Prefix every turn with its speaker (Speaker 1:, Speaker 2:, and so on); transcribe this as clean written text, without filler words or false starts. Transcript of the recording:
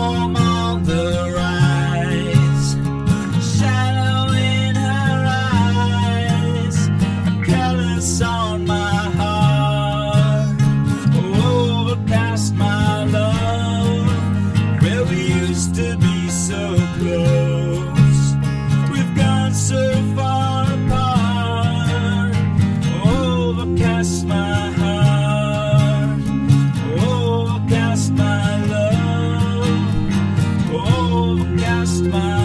Speaker 1: storm on the rise, shadow in her eyes, colors on my heart, overcast my love, where we used to be so close, we've gone so far apart, overcast my heart, overcast my love, overcast my